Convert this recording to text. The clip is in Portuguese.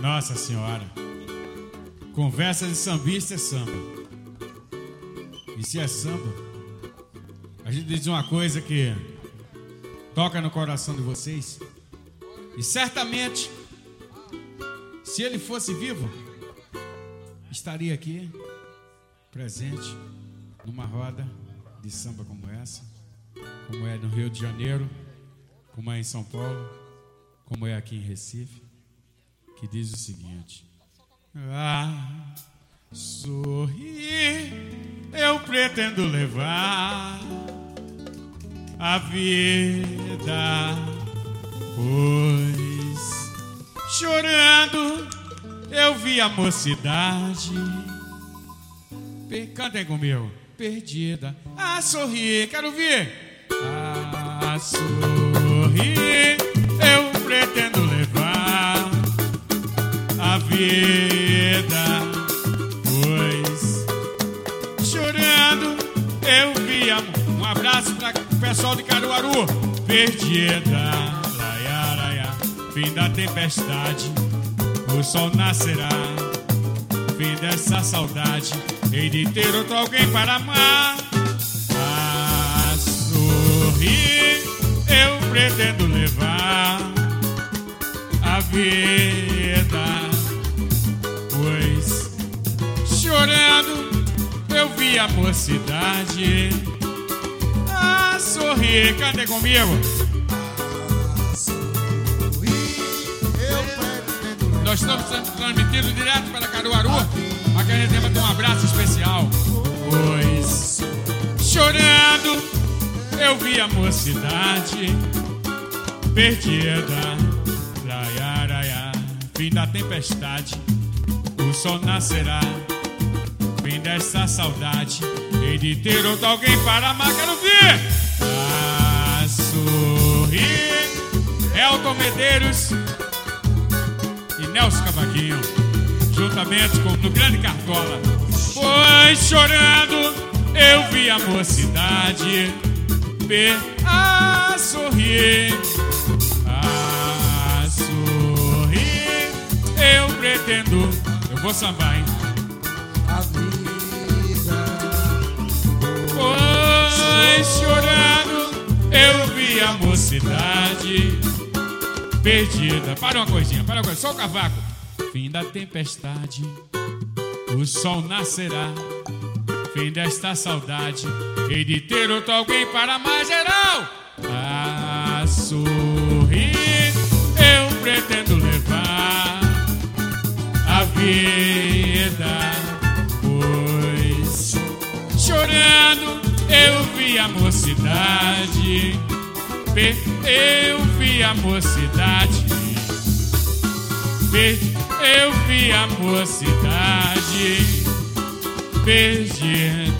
Nossa Senhora. Conversa de sambista é samba. E se é samba, a gente diz uma coisa que toca no coração de vocês. E certamente, se ele fosse vivo, estaria aqui, presente, numa roda de samba como essa, como é no Rio de Janeiro, como é em São Paulo, como é aqui em Recife, que diz o seguinte: ah, sorrir, eu pretendo levar a vida, pois chorando eu vi a mocidade. Cantem comigo. Perdida, a sorrir, quero ouvir. A sorrir, eu pretendo levar a vida, pois chorando eu vi a... Um abraço para o pessoal de Caruaru. Perdida, laia, laia, fim da tempestade, o sol nascerá. Fim dessa saudade, hei de ter outro alguém para amar. A sorrir, eu pretendo levar a vida, pois chorando eu vi a mocidade. A sorrir, cantem comigo. Nós estamos transmitindo direto para Caruaru. Aqui a gente tem um abraço especial. Pois chorando eu vi a mocidade. Perdida, laia, laia, fim da tempestade, o sol nascerá. Fim dessa saudade, hei de ter outro alguém para amar. Quero ver. A sorrir, Elton Medeiros e Nelson Cavaquinho, juntamente com no Grande Cartola. Pois chorando eu vi a mocidade. A sorrir, a sorrir, eu pretendo. Eu vou sambar, hein? A vida. Pois chorando eu vi a mocidade. Perdida. Para uma coisinha, só o cavaco. Fim da tempestade, o sol nascerá. Fim desta saudade, hei de ter outro alguém para mais geral. A sorrir, eu pretendo levar a vida, pois chorando eu vi a mocidade. Eu vi a mocidade, eu vi a mocidade. Perdida.